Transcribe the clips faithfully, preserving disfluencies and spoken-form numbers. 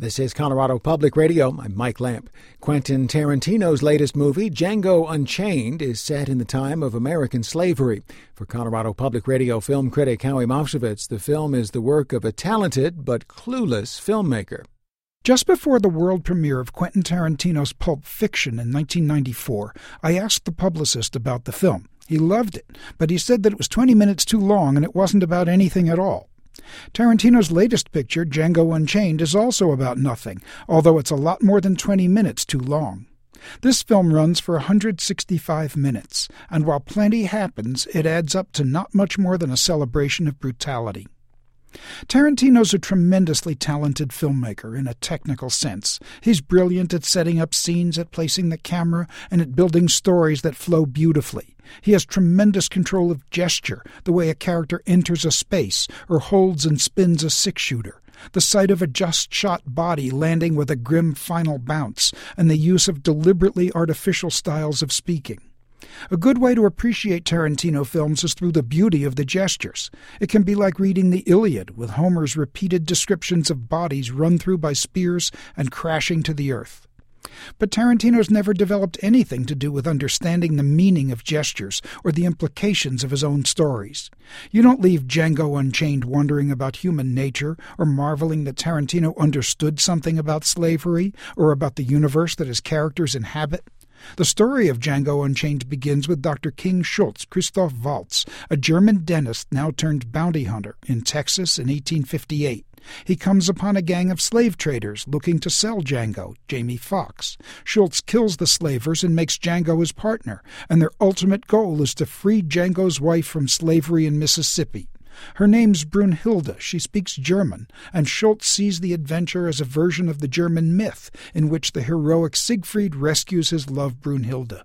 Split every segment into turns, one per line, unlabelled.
This is Colorado Public Radio. I'm Mike Lamp. Quentin Tarantino's latest movie, Django Unchained, is set in the time of American slavery. For Colorado Public Radio film critic Howie Mofshovitz, the film is the work of a talented but clueless filmmaker.
Just before the world premiere of Quentin Tarantino's Pulp Fiction in nineteen ninety-four, I asked the publicist about the film. He loved it, but he said that it was twenty minutes too long and it wasn't about anything at all. Tarantino's latest picture, Django Unchained, is also about nothing, although it's a lot more than twenty minutes too long. This film runs for one hundred sixty-five minutes, and while plenty happens, it adds up to not much more than a celebration of brutality. Tarantino's a tremendously talented filmmaker in a technical sense. He's brilliant at setting up scenes, at placing the camera, and at building stories that flow beautifully. He has tremendous control of gesture, the way a character enters a space or holds and spins a six-shooter, the sight of a just-shot body landing with a grim final bounce, and the use of deliberately artificial styles of speaking. A good way to appreciate Tarantino films is through the beauty of the gestures. It can be like reading the Iliad, with Homer's repeated descriptions of bodies run through by spears and crashing to the earth. But Tarantino's never developed anything to do with understanding the meaning of gestures or the implications of his own stories. You don't leave Django Unchained wondering about human nature or marveling that Tarantino understood something about slavery or about the universe that his characters inhabit. The story of Django Unchained begins with Doctor King Schultz, Christoph Waltz, a German dentist now turned bounty hunter in Texas in eighteen fifty-eight. He comes upon a gang of slave traders looking to sell Django, Jamie Foxx. Schultz kills the slavers and makes Django his partner, and their ultimate goal is to free Django's wife from slavery in Mississippi. Her name's Brunhilde. She speaks German, and Schultz sees the adventure as a version of the German myth in which the heroic Siegfried rescues his love Brunhilde.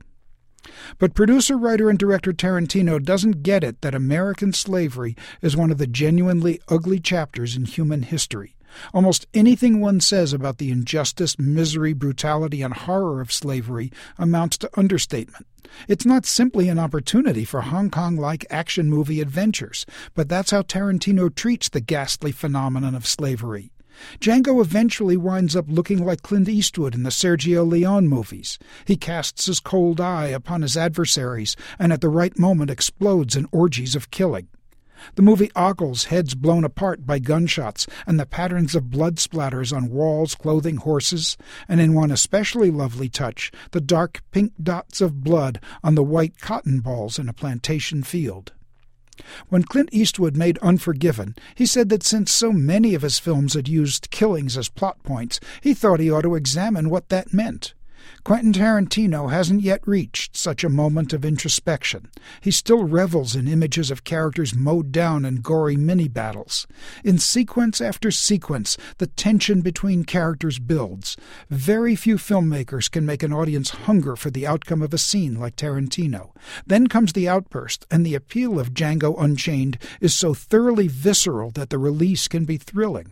But producer, writer, and director Tarantino doesn't get it that American slavery is one of the genuinely ugly chapters in human history. Almost anything one says about the injustice, misery, brutality, and horror of slavery amounts to understatement. It's not simply an opportunity for Hong Kong-like action movie adventures, but that's how Tarantino treats the ghastly phenomenon of slavery. Django eventually winds up looking like Clint Eastwood in the Sergio Leone movies. He casts his cold eye upon his adversaries and at the right moment explodes in orgies of killing. The movie ogles heads blown apart by gunshots and the patterns of blood splatters on walls, clothing, horses, and in one especially lovely touch, the dark pink dots of blood on the white cotton balls in a plantation field. When Clint Eastwood made Unforgiven, he said that since so many of his films had used killings as plot points, he thought he ought to examine what that meant. Quentin Tarantino hasn't yet reached such a moment of introspection. He still revels in images of characters mowed down in gory mini-battles. In sequence after sequence, the tension between characters builds. Very few filmmakers can make an audience hunger for the outcome of a scene like Tarantino. Then comes the outburst, and the appeal of Django Unchained is so thoroughly visceral that the release can be thrilling.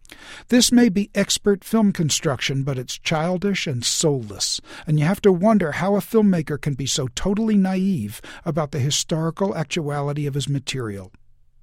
This may be expert film construction, but it's childish and soulless, and you have to wonder how a filmmaker can be so totally naive about the historical actuality of his material.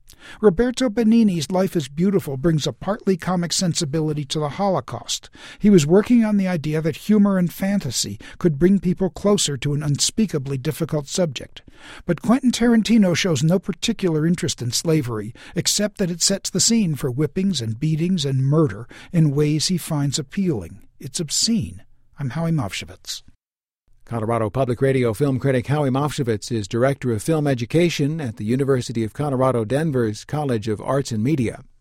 Roberto Benigni's Life is Beautiful brings a partly comic sensibility to the Holocaust. He was working on the idea that humor and fantasy could bring people closer to an unspeakably difficult subject. But Quentin Tarantino shows no particular interest in slavery, except that it sets the scene for whippings and beatings and murder in ways he finds appealing. It's obscene. I'm Howie Mofshovitz.
Colorado Public Radio film critic Howie Mofshovitz is Director of Film Education at the University of Colorado Denver's College of Arts and Media.